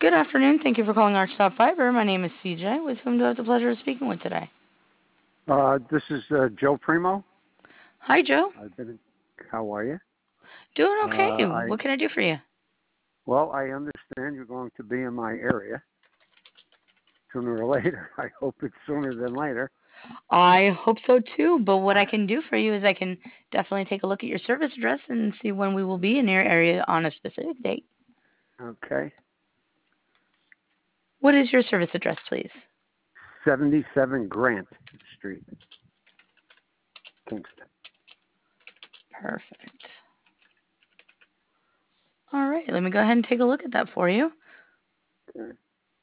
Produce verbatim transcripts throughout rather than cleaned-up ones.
Good afternoon. Thank you for calling Archstop Fiber. My name is C J. With whom do I have the pleasure of speaking with today? Uh, this is uh, Joe Primo. Hi, Joe. I've been. How are you? Doing Uh, okay. I What can I do for you? well, I understand you're going to be in my area sooner or later. I hope it's sooner than later. I hope so too, but what I can do for you is I can definitely take a look at your service address and see when we will be in your area on a specific date. Okay. What is your service address, please? seventy-seven Grant Street, Kingston. Perfect. All right, let me go ahead and take a look at that for you. Okay.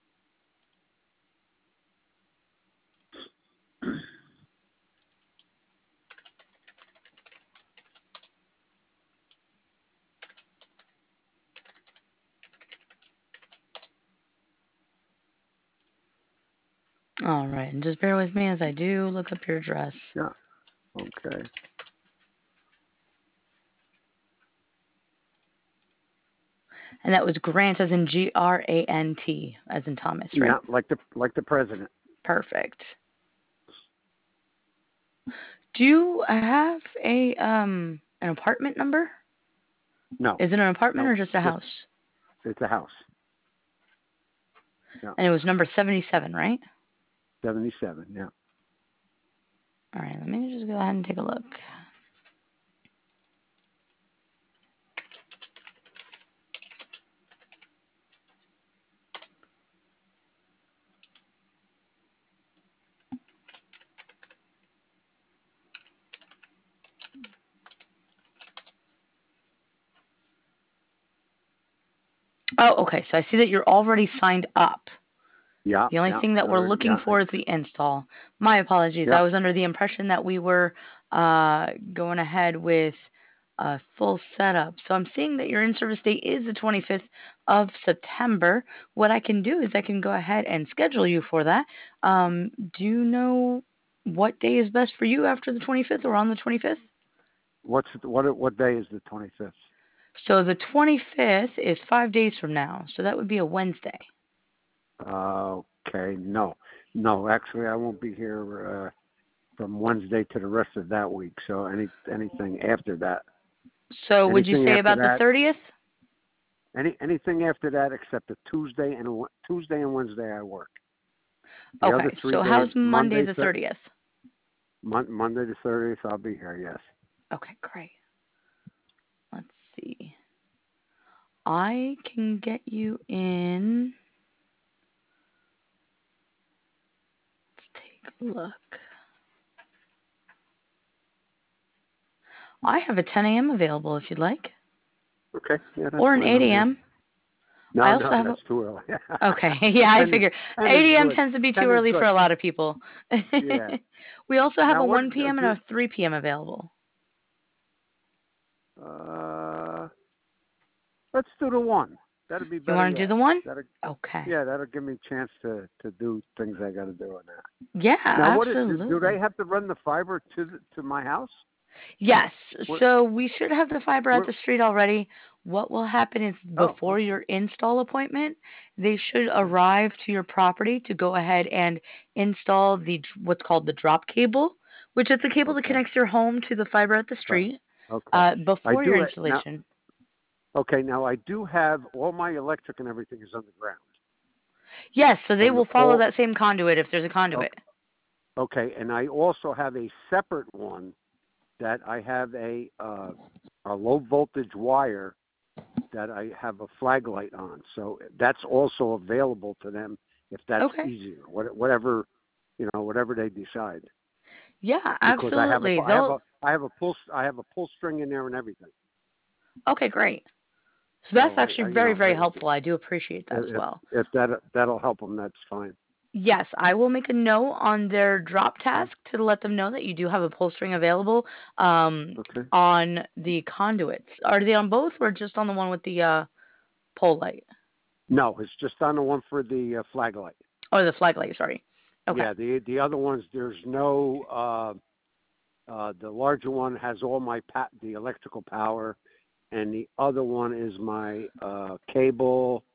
All right, and just bear with me as I do look up your address. Yeah. Okay. And that was Grant as in G R A N T as in Thomas, right? Yeah, like the like the president. Perfect. Do you have a um an apartment number? No, Is it an apartment no, or just a just house? it's a house. Yeah, And it was number seventy-seven, right? seventy-seven. Yeah. All right, let me just go ahead and take a look. Oh, okay. So I see that you're already signed up. Yeah. The only Yeah. thing I that we're already. looking Yeah. I, for is the install. My apologies. yeah. I was under the impression that we were uh, going ahead with a full setup. So I'm seeing that your in-service date is the twenty-fifth of September. What I can do is I can go ahead and schedule you for that. Um, do you know what day is best for you after the twenty-fifth or on the twenty-fifth? What's what? What day is the twenty-fifth? So the twenty-fifth is five days from now. So that would be a Wednesday. Uh, okay, no, no. Actually, I won't be here uh, from Wednesday to the rest of that week. So any anything after that, So would you anything say after about the that, thirtieth? any anything after that except a Tuesday and a, Wed- Tuesday and Wednesday I work. The other Okay. three So days, how's Monday Monday, the th- thirtieth? Mon- Monday to thirtieth, I'll be here. Yes. Okay, great. Let's see. I can get you in. Let's take a look. I have a ten a m available if you'd like, Okay. Yeah, that's or an fine. eight I'm a here. m. I No, also no, have a. that's too early. Okay, yeah, I ten is figure ten is eight a m good. tends to be too Ten is early for good. a lot of people. Yeah. We also have Now a what one p m and do? a three p m available. Uh, let's do the one. That'd be You better want to do yet. the one? That'd Okay. Yeah, that'll give me a chance to, to do things I got to do on that. Yeah, Now, what is, do, do they absolutely. have to run the fiber to the, to my house? Yes. What? So we should have the fiber at What? the street already. What will happen is Oh, before okay. your install appointment, they should Okay. arrive to your property to go ahead and install the what's called the drop cable, which is the cable that Okay. connects your home to the fiber at the Right. street Okay. uh, I before your do now. installation. Okay. Now I do have all my electric and everything is underground Yes, so they from the will follow pole. that same conduit if there's a conduit. Okay. Okay. And I also have a separate one that I have a uh, a low voltage wire that I have a flag light on. So that's also available to them if that's Okay. easier. What- Whatever, you know, whatever they decide. Yeah, Because I have a, absolutely. I have They'll a, I have a pull, I have a pull string in there and everything. Okay, great. So that's So I, I actually you very, know, very I, helpful. I do appreciate that as if well. if that that'll help them, that's fine. Yes, I will make a note on their drop Okay. task to let them know that you do have a pull string available um, Okay. on the conduits. Are they on both or just on the one with the uh, pole light? No, it's just on the one for the uh, flag light. Or the flag light, sorry. Okay. Yeah, the the other ones, there's no. Uh, uh, the larger one has all my pa- the electrical power, and the other one is my uh, cable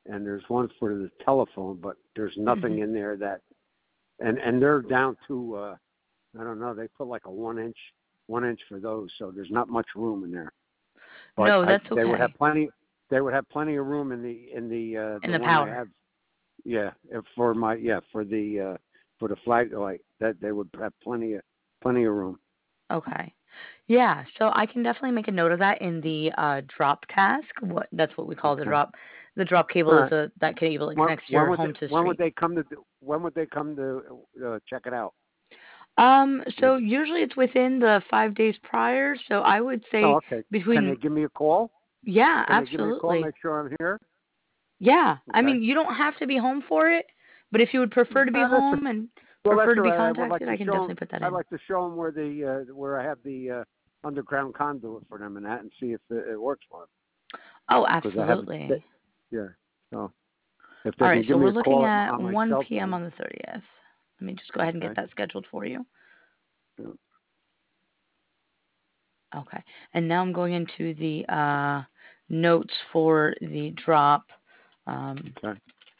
and there's one for the telephone, but there's nothing Mhm. in there that, and and they're down to, uh, I don't know, they put like a one inch, one inch for those, so there's not much room in there. But No, I, that's they would have okay. plenty, they would have plenty of room in the in the uh, In the the one I powder. have. Yeah, if for my yeah for the uh, for the flag light, that they would have plenty of plenty of room. Okay. Yeah, so I can definitely make a note of that in the uh, drop task. What that's what we call the Okay. drop. The drop All cable is right. a that cable that When connects when your would they, home to the when would street. they come to do- when would they come to uh, check it out? Um, Would so usually it's within the five days prior. So I would oh say okay. Can they between, give me a call? yeah, Can they give me a call? absolutely. Make sure I'm here. Yeah, I Okay. mean, you don't have to be home for it, but if you would prefer to be Uh, that's home and well. That's prefer to all be right. I would like contacted, to I can show definitely them. put that I'd in. like to show them where the uh, where I have the uh, underground conduit for them and that, and see if it, it works for them. Oh, Because I haven't. absolutely. Yeah. So if All they right, can so give me we're a looking call on, at on my one cell p m phone. on the thirtieth. Let me just go ahead and get Okay. that scheduled for you. Yeah. Okay. And now I'm going into the uh, notes for the drop. Um, Okay.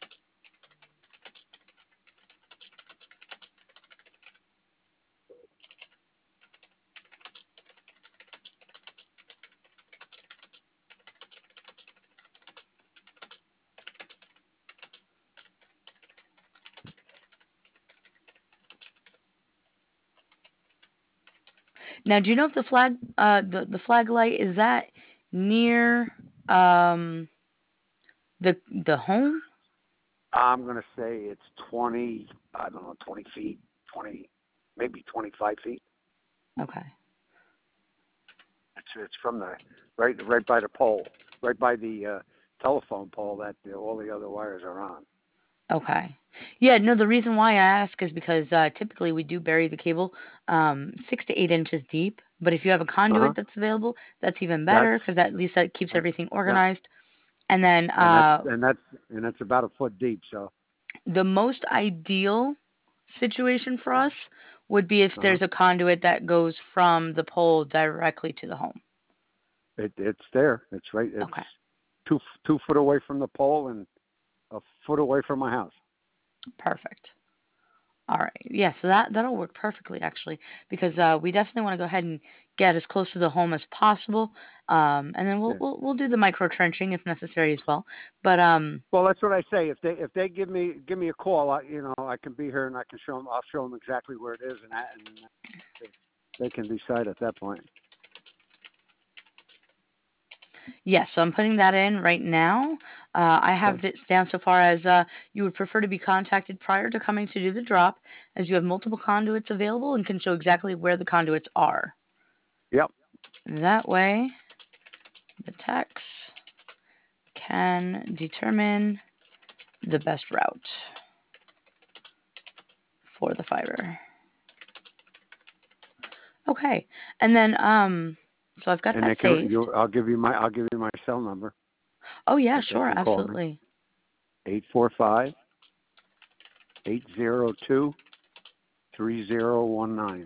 now, do you know if the flag, uh, the the flag light is that near um, the the home? I'm gonna say it's twenty. I don't know, twenty feet, twenty, maybe twenty-five feet. Okay. It's it's from the right right by the pole, right by the uh, telephone pole that the, all the other wires are on. Okay. Yeah, no, the reason why I ask is because uh, typically we do bury the cable um, six to eight inches deep. But if you have a Uh huh. conduit that's available, that's even That's better because at least that keeps that, everything that organized. And then and that's uh, and that's and that's about a foot deep. So. the most ideal situation for Uh us would be if huh. there's a conduit that goes from the pole directly to the home. It it's there. It's right. It's Okay, two two foot away from the pole and a foot away from my house. perfect. All right. Yeah, so that that'll work perfectly actually, because uh, we definitely want to go ahead and get as close to the home as possible, um, and then we'll, Yeah. we'll we'll do the micro trenching if necessary as well. But um, Well, that's what I say. If they if they give me give me a call, I, you know, I can be here and I can show them. I'll show them exactly where it is, and that, and they can decide at that point. yes, so I'm putting that in right now. Uh, I Okay. have this down so far as uh, you would prefer to be contacted prior to coming to do the drop, as you have multiple conduits available and can show exactly where the conduits are. Yep. That way, the techs can determine the best route for the fiber. Okay, and then um, so I've got And that they can. saved. You. I'll give you my. I'll give you my cell number Oh yeah, that they sure, can call me. absolutely. Eight four five eight zero two three zero one nine.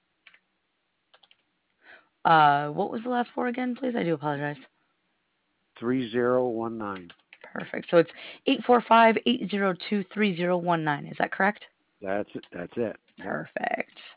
Uh, what was the last four again, please? I do apologize. Three zero one nine. Perfect. So it's eight four five, eight zero two, three zero one nine. Is that correct? That's it. That's it. Yep. Perfect.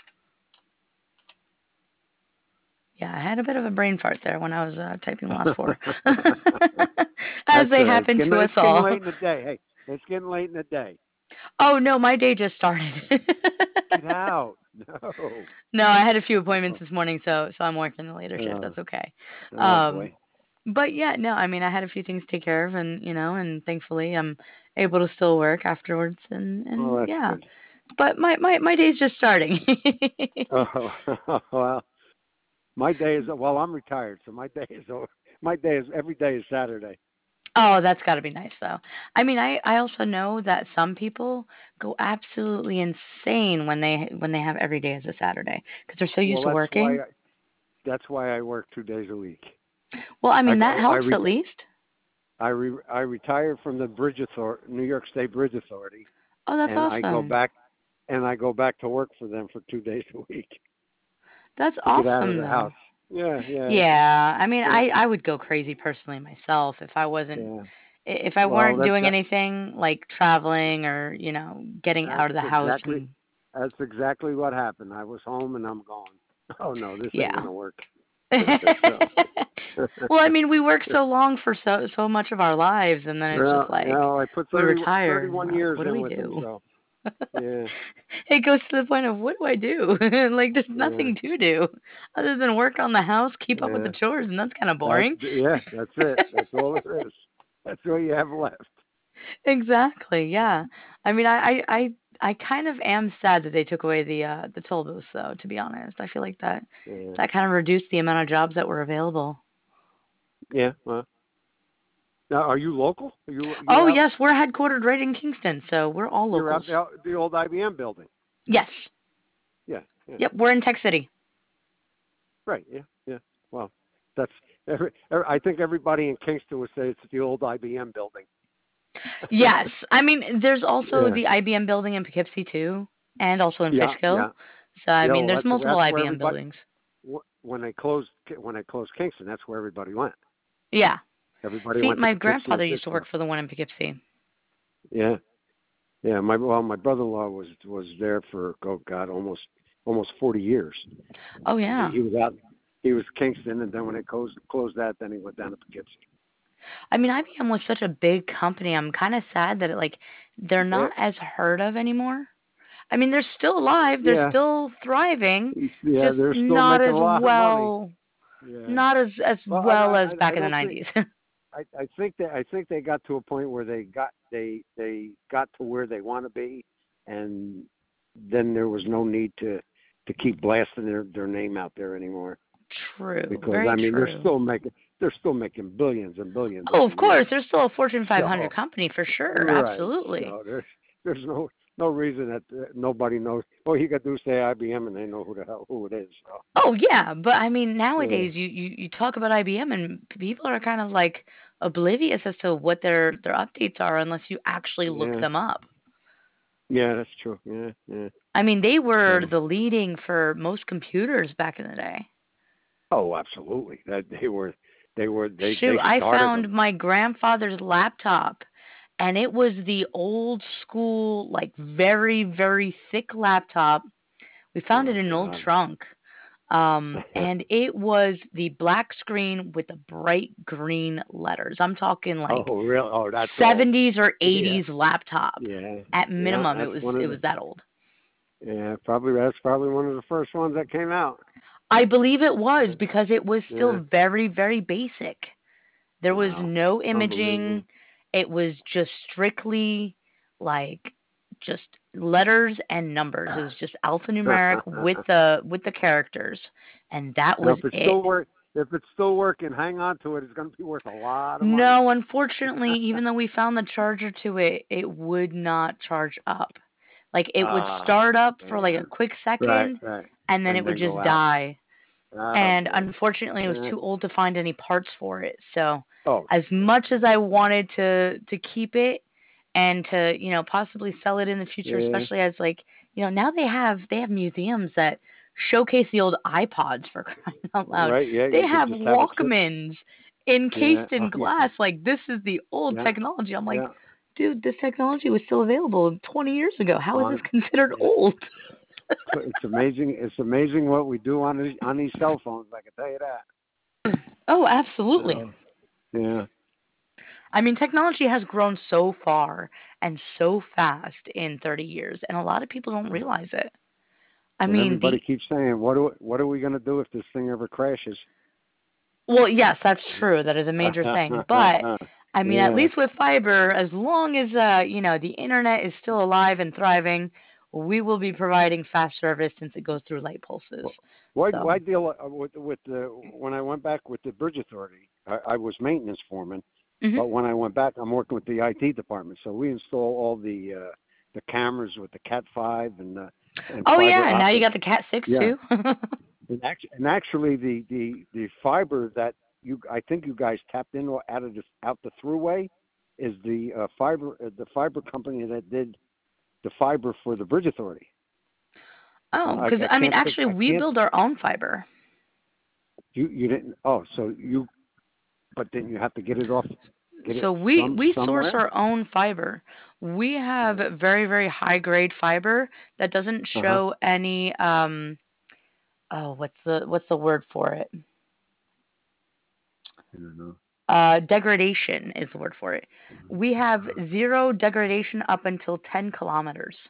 Yeah, I had a bit of a brain fart there when I was uh, typing the last four. As That's they all right. It's happen getting to it's us getting all. late in the day. Hey, it's getting late in the day. Oh no, my day just started. Get out. No. No, I had a few appointments Oh, this morning, so so I'm working the later shift. uh, That's okay. oh Um, boy. but yeah, no, I mean, I had a few things to take care of, and you know, and thankfully, I'm able to still work afterwards, and Oh, and that's yeah. good. But my my my day's just starting. Oh, well, my day is well. I'm retired, so my day is over. My day is every day is Saturday. Oh, that's got to be nice though. I mean, I I also know that some people go absolutely insane when they when they have every day as a Saturday because they're so used Well, to that's why working. I, that's why I work two days a week. Well, I I mean, that I I, helps re, at least. I, re, I retired from the Bridge Authority, New York State Bridge Authority, Oh, that's and I go awesome. back and I go back to work for them for two days a week That's to get out of awesome the though. house. Yeah, yeah, Yeah, I mean, yeah, I I would go crazy personally myself if I wasn't yeah. If I Well, weren't that's doing that. anything like traveling or, you know, getting That's out of the house exactly and that's exactly what happened. I was home and I'm gone. Oh no, this ain't yeah. gonna work. So, Well, I mean, we work so long for so so much of our lives, and then it's just well, you like know, I put we thirty, retire and thirty-one we're like, years what do in we with them. do? So, yeah, It goes to the point of what do I do? Like, there's yeah, nothing to do other than work on the house, keep up with the yeah. chores, and that's kind of That's boring. yeah, that's it. That's all there is. That's all you have left. Exactly. Yeah. I mean, I, I, I, I kind of am sad that they took away the uh, the toll booths, though. To be honest, I feel like that Yeah, that kind of reduced the amount of jobs that were available. yeah. Well, now are you local? Are you you Oh out? yes, we're headquartered right in Kingston, so we're all You're out locals. the, the old I B M building. Yes. Yeah, yeah. Yep, we're in Tech City. Right. Yeah, yeah. Well, that's. Every, every, I think everybody in Kingston would say it's the old I B M building. Yes. I mean, there's also Yeah, the I B M building in Poughkeepsie too, and also in yeah, Fishkill. yeah, So I yeah. mean, Well, there's that's multiple that's where I B M everybody buildings. when they closed when they closed Kingston. That's where everybody went. Yeah. Everybody See, went to my Poughkeepsie and grandfather used to work Fishkill. for the one in Poughkeepsie. Yeah, yeah. My well, my brother-in-law was was there for oh God, almost almost forty years. Oh And he, yeah. he was out. He was Kingston, and then when they closed closed that, then he went down to Poughkeepsie. I mean, I B M was such a big company. I'm kind of sad that it, like they're Yeah, not as heard of anymore. I mean, they're still alive, they're yeah, still thriving, yeah. just They're still not making a as lot of money. well, Yeah. not as as Well, I well I as I back in the don't think nineties. I I think that I think they got to a point where they got they they got to where they want to be, and then there was no need to to keep blasting their their name out there anymore True, because very I mean they're true. still making they're still making billions and billions Oh, every of course, year. they're still a Fortune five hundred So company for sure. right, Absolutely. so there's there's no no reason that uh, nobody knows. All you got to do is say I B M and they know who the hell who it is. So Oh yeah, but I mean yeah, nowadays you, you, you talk about I B M and people are kind of like oblivious as to what their their updates are unless you actually look yeah, them up. yeah, that's true. Yeah, yeah. I mean, they were So the leading for most computers back in the day. oh, absolutely. That they were they were they Shoot, they I started found them. my grandfather's laptop and it was the old school, like very, very thick laptop. We found it Oh in an old God. trunk. Um, and it was the black screen with the bright green letters. I'm talking like Oh, really? Oh, that's old. seventies or Yeah, eighties laptop. yeah, At yeah. minimum, it That's was one of it the. was that old. Yeah, probably that's probably one of the first ones that came out. I believe it was Yeah, because it was still yeah. very, very basic. There was Wow, no imaging. unbelievable. It was just strictly like just letters and numbers. It was just alphanumeric with the with the characters, and that Now, was if it's it. still work, if it's still working, hang on to it. It's going to be worth a lot of money. No, unfortunately, even though we found the charger to it, it would not charge up. Like it would Ah, start up for like a man. quick Right, second right. and then it And would then go just out. die. Oh And man. unfortunately, it was Yeah. too old to find any parts for it. So, Oh as shit. much as I wanted to to keep it and to, you know, possibly sell it in the future, Yeah. especially as like, you know, now they have they have museums that showcase the old iPods for crying out loud. Right. Yeah. They You could have just have it sit. Walkmans Yeah. encased Oh in yeah. glass. Like this is the old Yeah. technology. I'm like, Yeah. dude, this technology was still available twenty years ago. How is this On. considered Yeah. old? It's amazing. It's amazing what we do on these on these cell phones. I can tell you that. Oh, absolutely. So yeah. I mean, technology has grown so far and so fast in thirty years, and a lot of people don't realize it. I And mean, everybody the keeps saying, "What do what are we going to do if this thing ever crashes?" well, yes, that's true. That is a major thing. But I mean, at Yeah. least with fiber, as long as uh, you know, the internet is still alive and thriving, we will be providing fast service since it goes through light pulses. Why So, why deal uh, with with the when I went back with the bridge authority? I, I was maintenance foreman, hmm but when I went back, I'm working with the I T department. So we install all the uh, the cameras with the Cat five and the and oh fiber yeah, and now you optic. got the Cat six Yeah, too. and actually, and actually the the the fiber that you I think you guys tapped in or out of the out the throughway is the uh, fiber uh, the fiber company that did the fiber for the bridge authority. Oh, I, because I I mean, can't think actually, I we can't build our own fiber. you you didn't oh so you but then you have to get it off. get it So we some we source somewhere? our own fiber. We have Right. very, very high grade fiber that doesn't Uh huh. show any um oh, what's the what's the word for it? I don't know. Uh, degradation is the word for it. We have Uh-huh. zero degradation up until ten kilometers.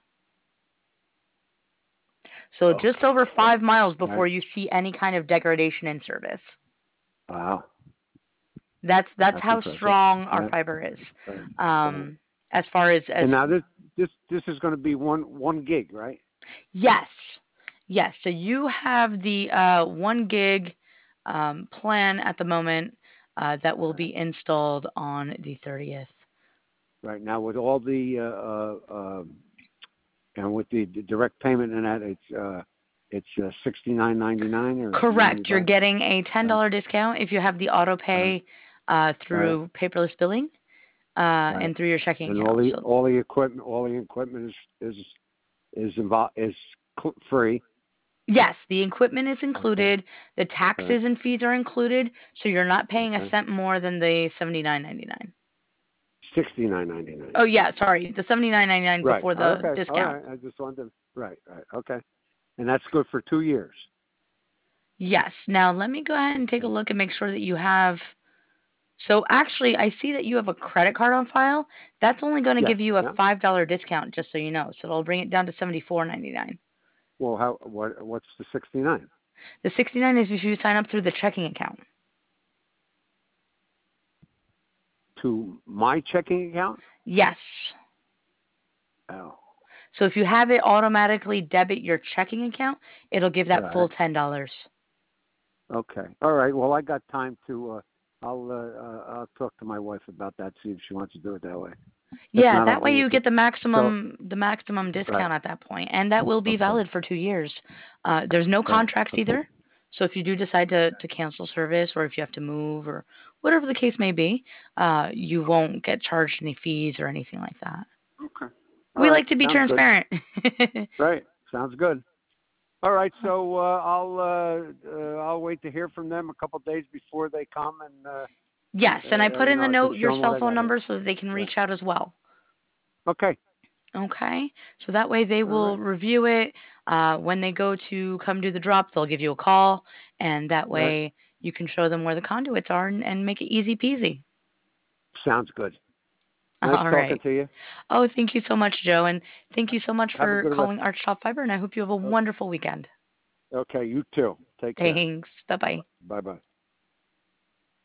So just Okay. over five miles Right. before you see any kind of degradation in service. Wow. That's that's That's how impressive. strong our Right. fiber is. Right. Right. Um, as far as And as now this this this is going to be one one gig, right? yes, yes. So you have the uh, one gig um, plan at the moment uh, that will Right. be installed on the thirtieth. Right now with all the uh, uh, uh, and with the, the direct payment and that, it's uh, it's uh, sixty nine ninety nine or ninety Correct. You're five. getting a ten Right. dollars discount if you have the auto Right. pay uh, Right. through paperless billing uh, Right. and through your checking And all account. the So all the equipment all the equipment is is is involved is cl- free. yes, the equipment is Okay. included. The Right. taxes and fees are included. So you're not paying a Okay. cent more than the seventy-nine ninety-nine. Sixty nine ninety nine. Oh yeah, sorry, the seventy-nine ninety-nine Right. before the Okay. All discount. right. I just wanted to. Right. Right. Okay. And that's good for two years. Yes. Now let me go ahead and take a Okay. look and make sure that you have. So actually, I see that you have a credit card on file. That's only going to Yes. give you a Yeah. five dollars discount, just so you know. So it'll bring it down to seventy-four ninety-nine. Well, how what what's the sixty nine? The sixty-nine is if you sign up through the checking account. To my checking account? Yes. Oh. So if you have it automatically debit your checking account, it'll give that full Right. ten dollars. Okay. All right. Well, I got time to. Uh, I'll uh, uh, I'll talk to my wife about that. See if she wants to do it that way. If Yeah, not, I'll that way do it. you The, get the so maximum the maximum right. discount at that point, and that will be Okay. valid for two years. Uh, there's no Right. contracts Okay. either. So if you do decide to, to cancel service or if you have to move or whatever the case may be, uh, you won't get charged any fees or anything like that. Okay. All We right. like to be Sounds good. transparent. Right. Sounds good. All right. So uh, I'll uh, uh, I'll wait to hear from them a couple of days before they come, and uh, Yes, and I uh, put you in know the I could note your show them what cell I phone got here. number so that they can Right. reach out as well. Okay. Okay, so that way they All will right. review it. Uh, when they go to come do the drop, they'll give you a call, and that Right. way you can show them where the conduits are and, and make it easy peasy. Sounds good. Nice All talking right. to you. Oh, thank you so much, Joe, and thank you so much Have a for good rest. calling Arch Top Fiber, and I hope you have a wonderful weekend. Okay. You too. Take care. Thanks. Bye bye. Bye bye.